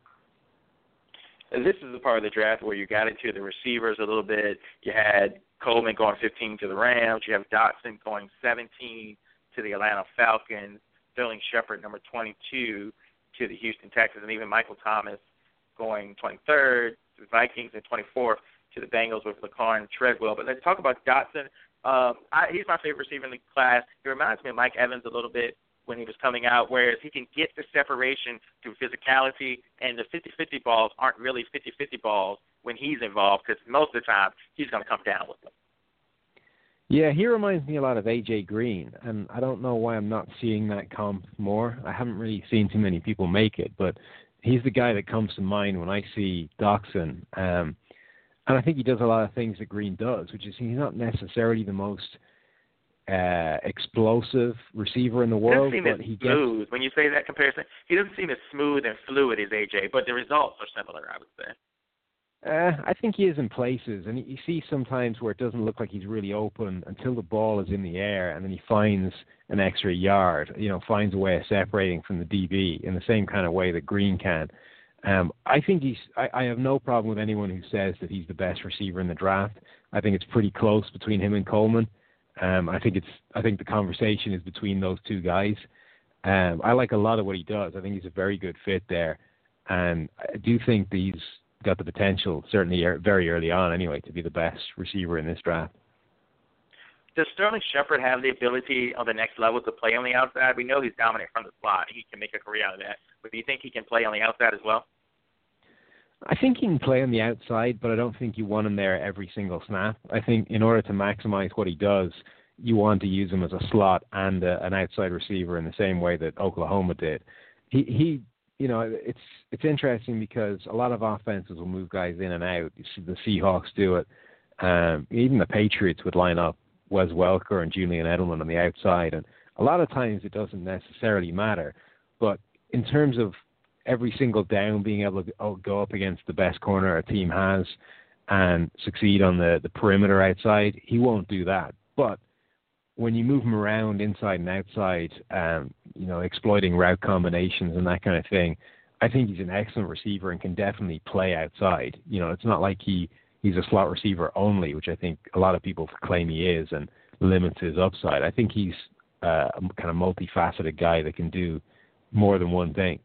This is the part of the draft where you got into the receivers a little bit. You had Coleman going fifteen to the Rams. You have Dotson going seventeen to the Atlanta Falcons. Sterling Shepard, number twenty-two, to the Houston Texans. And even Michael Thomas going twenty-third to the Vikings and twenty-fourth to the Bengals with Laquan Treadwell. But let's talk about Dotson. Um, I, he's my favorite receiver in the class. He reminds me of Mike Evans a little bit when he was coming out, whereas he can get the separation through physicality, and the fifty-fifty balls aren't really fifty-fifty balls when he's involved because most of the time he's going to come down with them. Yeah, he reminds me a lot of A J Green, and I don't know why I'm not seeing that comp more. I haven't really seen too many people make it, but he's the guy that comes to mind when I see Dotson. Um, and I think he does a lot of things that Green does, which is he's not necessarily the most uh, explosive receiver in the world. He doesn't seem but as he smooth. gets, when you say that comparison, he doesn't seem as smooth and fluid as A J, but the results are similar, I would say. Uh, I think he is in places, and you see sometimes where it doesn't look like he's really open until the ball is in the air, and then he finds an extra yard, you know, finds a way of separating from the D B in the same kind of way that Green can. Um, I think he's. I, I have no problem with anyone who says that he's the best receiver in the draft. I think it's pretty close between him and Coleman. Um, I think it's. I think the conversation is between those two guys. Um, I like a lot of what he does. I think he's a very good fit there, and I do think that he's got the potential, certainly very early on anyway, to be the best receiver in this draft. Does Sterling Shepard have the ability on the next level to play on the outside? We know he's dominant from the slot. He can make a career out of that. But do you think he can play on the outside as well? I think he can play on the outside, but I don't think you want him there every single snap. I think in order to maximize what he does, you want to use him as a slot and a, an outside receiver in the same way that Oklahoma did. He, he You know, it's it's interesting because a lot of offenses will move guys in and out. You see the Seahawks do it. Um, even the Patriots would line up Wes Welker and Julian Edelman on the outside. And a lot of times it doesn't necessarily matter. But in terms of every single down being able to go up against the best corner a team has and succeed on the, the perimeter outside, he won't do that. But when you move him around inside and outside, um, you know, exploiting route combinations and that kind of thing, I think he's an excellent receiver and can definitely play outside. You know, it's not like he, he's a slot receiver only, which I think a lot of people claim he is and limits his upside. I think he's uh, a kind of multifaceted guy that can do more than one thing.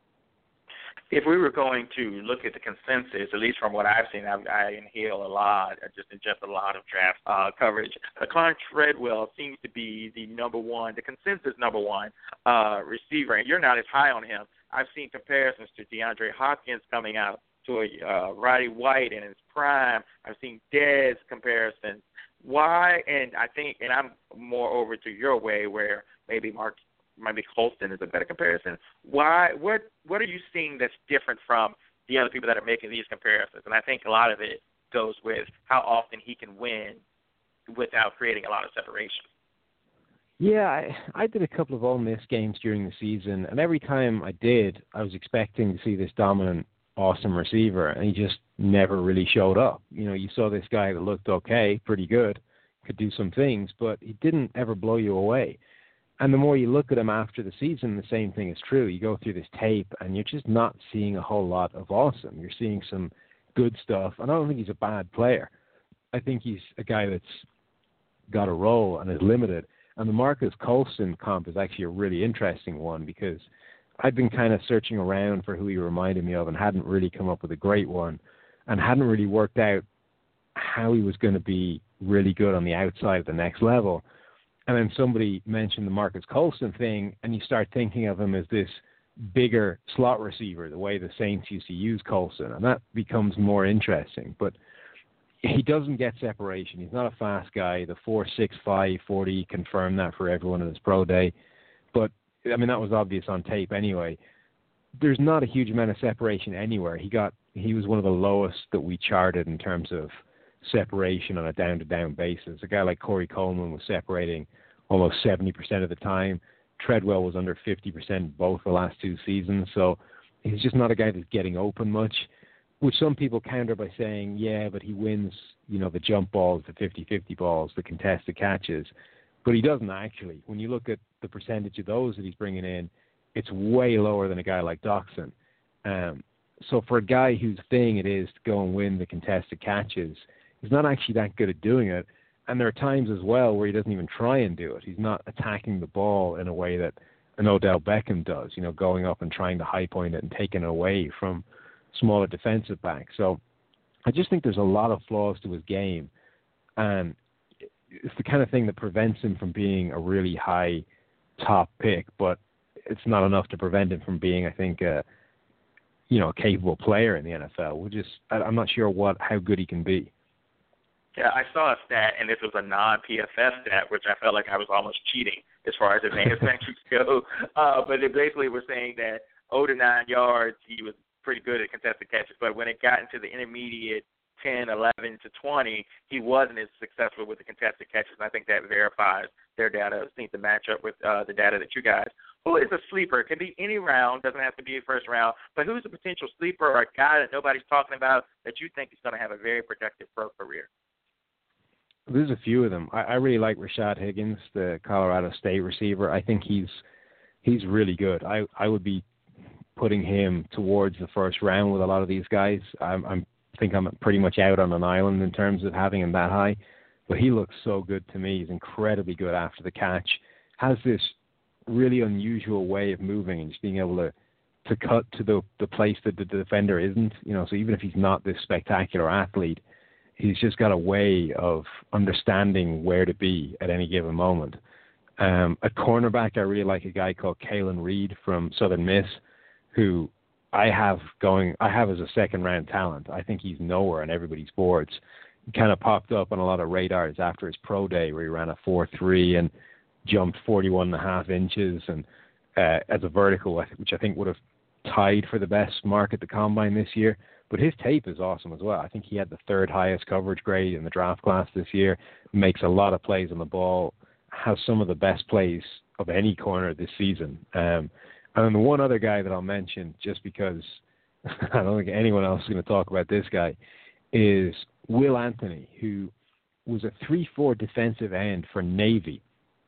If we were going to look at the consensus, at least from what I've seen, I, I inhale a lot, just ingest a lot of draft uh, coverage. Laquan Treadwell seems to be the number one, the consensus number one uh, receiver, and you're not as high on him. I've seen comparisons to DeAndre Hopkins coming out, to a uh, Roddy White in his prime. I've seen Dez comparisons. Why? And I think, and I'm more over to your way where maybe Mark. Maybe Colston is a better comparison. Why? What? What are you seeing that's different from the other people that are making these comparisons. And I think a lot of it goes with how often he can win without creating a lot of separation. Yeah, I, I did a couple of Ole Miss games during the season, and every time I did, I was expecting to see this dominant, awesome receiver, and he just never really showed up. You know, you saw this guy that looked okay, pretty good, could do some things, but he didn't ever blow you away. And the more you look at him after the season, the same thing is true. You go through this tape, and you're just not seeing a whole lot of awesome. You're seeing some good stuff, and I don't think he's a bad player. I think he's a guy that's got a role and is limited. And the Marcus Colston comp is actually a really interesting one because I've been kind of searching around for who he reminded me of and hadn't really come up with a great one and hadn't really worked out how he was going to be really good on the outside at the next level. And then somebody mentioned the Marcus Colston thing, and you start thinking of him as this bigger slot receiver, the way the Saints used to use Colston, and that becomes more interesting. But he doesn't get separation. He's not a fast guy. The four six five forty confirmed that for everyone in his pro day. But, I mean, that was obvious on tape anyway. There's not a huge amount of separation anywhere. He got he was one of the lowest that we charted in terms of separation on a down-to-down basis. A guy like Corey Coleman was separating almost seventy percent of the time. Treadwell was under fifty percent both the last two seasons. So he's just not a guy that's getting open much, which some people counter by saying, yeah, but he wins, you know, the jump balls, the fifty-fifty balls, the contested catches. But he doesn't actually. When you look at the percentage of those that he's bringing in, it's way lower than a guy like Doxson. Um, so for a guy whose thing it is to go and win the contested catches, he's not actually that good at doing it. And there are times as well where he doesn't even try and do it. He's not attacking the ball in a way that an Odell Beckham does, you know, going up and trying to high point it and taking it away from smaller defensive backs. So I just think there's a lot of flaws to his game. And it's the kind of thing that prevents him from being a really high top pick, but it's not enough to prevent him from being, I think, a, you know, a capable player in the N F L. We're just, I'm not sure what, how good he can be. Yeah, I saw a stat, and this was a non-P F F stat, which I felt like I was almost cheating as far as advanced metrics go. Uh, but it basically was saying that oh to nine yards, he was pretty good at contested catches. But when it got into the intermediate ten, eleven to twenty, he wasn't as successful with the contested catches. And I think that verifies their data. Seems to match up with uh, the data that you guys. Who is a sleeper? It can be any round. Doesn't have to be a first round. But who's a potential sleeper or a guy that nobody's talking about that you think is going to have a very productive pro career? There's a few of them. I, I really like Rashad Higgins, the Colorado State receiver. I think he's he's really good. I, I would be putting him towards the first round with a lot of these guys. I'm, I'm I think I'm pretty much out on an island in terms of having him that high. But he looks so good to me. He's incredibly good after the catch. Has this really unusual way of moving and just being able to, to cut to the, the place that the defender isn't. You know, so even if he's not this spectacular athlete, he's just got a way of understanding where to be at any given moment. Um, at cornerback, I really like a guy called Kalen Reed from Southern Miss, who I have going. I have as a second-round talent. I think he's nowhere on everybody's boards. He kind of popped up on a lot of radars after his pro day, where he ran a four three and jumped forty-one and a half inches, and uh, as a vertical, which I think would have tied for the best mark at the combine this year. But his tape is awesome as well. I think he had the third highest coverage grade in the draft class this year, makes a lot of plays on the ball, has some of the best plays of any corner this season. Um, and then the one other guy that I'll mention, just because I don't think anyone else is going to talk about this guy, is Will Anthony, who was a three four defensive end for Navy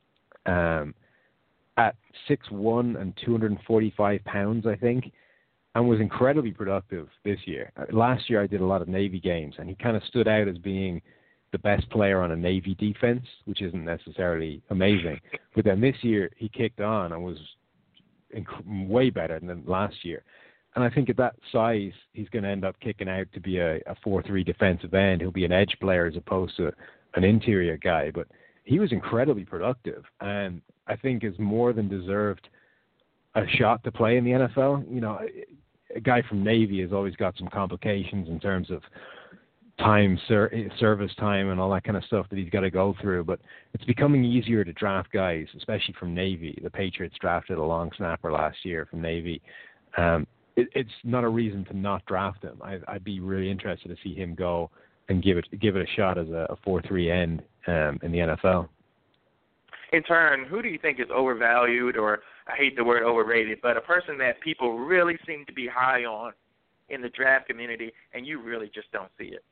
um, at six one and two hundred forty-five pounds, I think. And was incredibly productive this year. Last year I did a lot of Navy games, and he kind of stood out as being the best player on a Navy defense, which isn't necessarily amazing. But then this year he kicked on and was inc- way better than last year. And I think at that size, he's going to end up kicking out to be a, a four three defensive end. He'll be an edge player as opposed to an interior guy. But he was incredibly productive, and I think is more than deserved a shot to play in the N F L. You know, a guy from Navy has always got some complications in terms of time, ser- service time, and all that kind of stuff that he's got to go through. But it's becoming easier to draft guys, especially from Navy. The Patriots drafted a long snapper last year from Navy. Um, it, it's not a reason to not draft him. I, I'd be really interested to see him go and give it give it a shot as a four three end um, in the N F L. In turn, who do you think is overvalued, or I hate the word overrated, but a person that people really seem to be high on in the draft community, and you really just don't see it?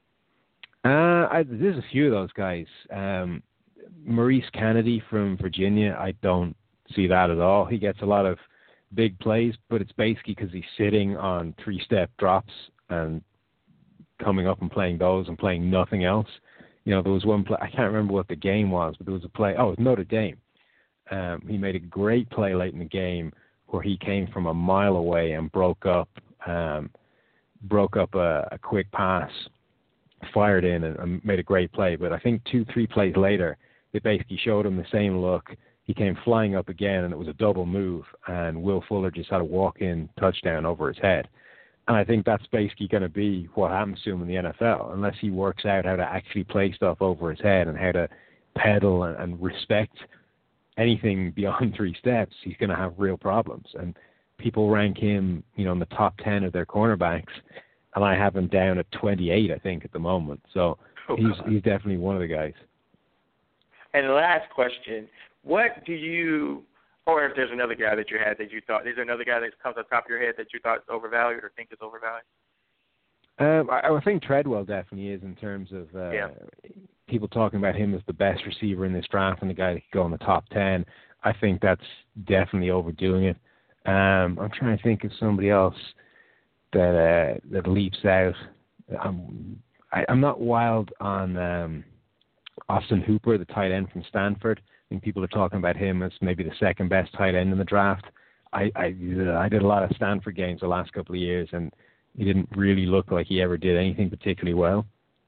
Uh, I, there's a few of those guys. Um, Maurice Kennedy from Virginia, I don't see that at all. He gets a lot of big plays, but it's basically because he's sitting on three-step drops and coming up and playing those and playing nothing else. You know, there was one play, I can't remember what the game was, but there was a play, oh, it was Notre Dame. Um, he made a great play late in the game where he came from a mile away and broke up um, broke up a, a quick pass, fired in, and, and made a great play. But I think two, three plays later, they basically showed him the same look. He came flying up again, and it was a double move, and Will Fuller just had a walk-in touchdown over his head. And I think that's basically going to be what happens to him in the N F L, unless he works out how to actually play stuff over his head and how to pedal and, and respect anything beyond three steps. He's going to have real problems. And people rank him, you know, in the top ten of their cornerbacks, and I have him down at twenty-eight, I think, at the moment. So oh, he's God. he's definitely one of the guys. And the last question, what do you... Or if there's another guy that you had that you thought, is there another guy that comes on top of your head that you thought is overvalued or think is overvalued? Um, I, I think Treadwell definitely is in terms of uh, yeah. people talking about him as the best receiver in this draft and the guy that could go in the top ten. I think that's definitely overdoing it. Um, I'm trying to think of somebody else that uh, that leaps out. I'm, I, I'm not wild on um, Austin Hooper, the tight end from Stanford. I think people are talking about him as maybe the second best tight end in the draft. I, I, I did a lot of Stanford games the last couple of years, and he didn't really look like he ever did anything particularly well.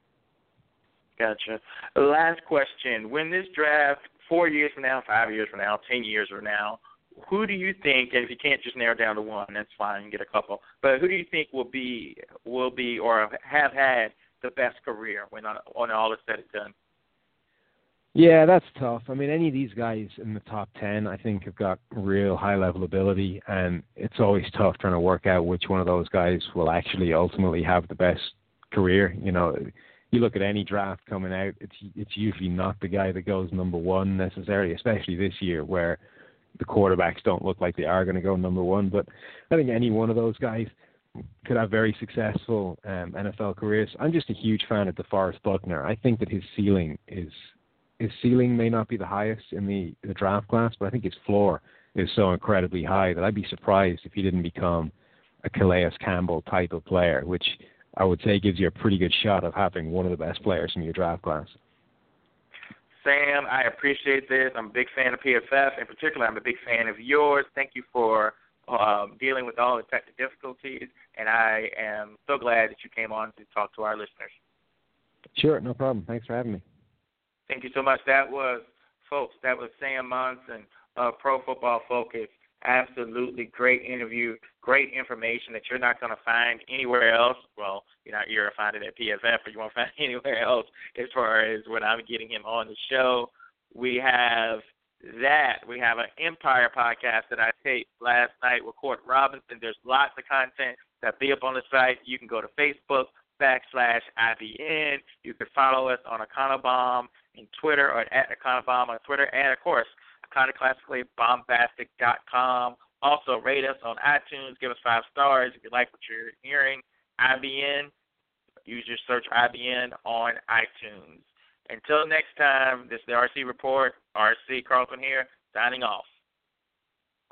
Gotcha. Last question. When this draft, four years from now, five years from now, ten years from now, who do you think, and if you can't just narrow down to one, that's fine, you can get a couple, but who do you think will be, will be or have had the best career when on, on all is said and done? Yeah, that's tough. I mean, any of these guys in the top ten, I think, have got real high-level ability, and it's always tough trying to work out which one of those guys will actually ultimately have the best career. You know, you look at any draft coming out, it's it's usually not the guy that goes number one necessarily, especially this year where the quarterbacks don't look like they are going to go number one. But I think any one of those guys could have very successful um, N F L careers. I'm just a huge fan of DeForest Buckner. I think that his ceiling is his ceiling may not be the highest in the, the draft class, but I think his floor is so incredibly high that I'd be surprised if he didn't become a Calais Campbell type of player, which I would say gives you a pretty good shot of having one of the best players in your draft class. Sam, I appreciate this. I'm a big fan of P F F. In particular, I'm a big fan of yours. Thank you for um, dealing with all the technical difficulties, and I am so glad that you came on to talk to our listeners. Sure, no problem. Thanks for having me. Thank you so much. That was, folks, that was Sam Monson of Pro Football Focus. Absolutely great interview, great information that you're not going to find anywhere else. Well, you're not you're going to find it at P F F, but you won't find it anywhere else as far as when I'm getting him on the show. We have that. We have an Empire podcast that I taped last night with Court Robinson. There's lots of content that'll be up on the site. You can go to Facebook backslash I B N. You can follow us on Econobomb in Twitter or at Econobomb on Twitter, and of course, iconoclassically bombastic dot com. Also, rate us on iTunes. Give us five stars if you like what you're hearing. I B N, use your search I B N on iTunes. Until next time, this is the R C Report. R C Carlton here, signing off.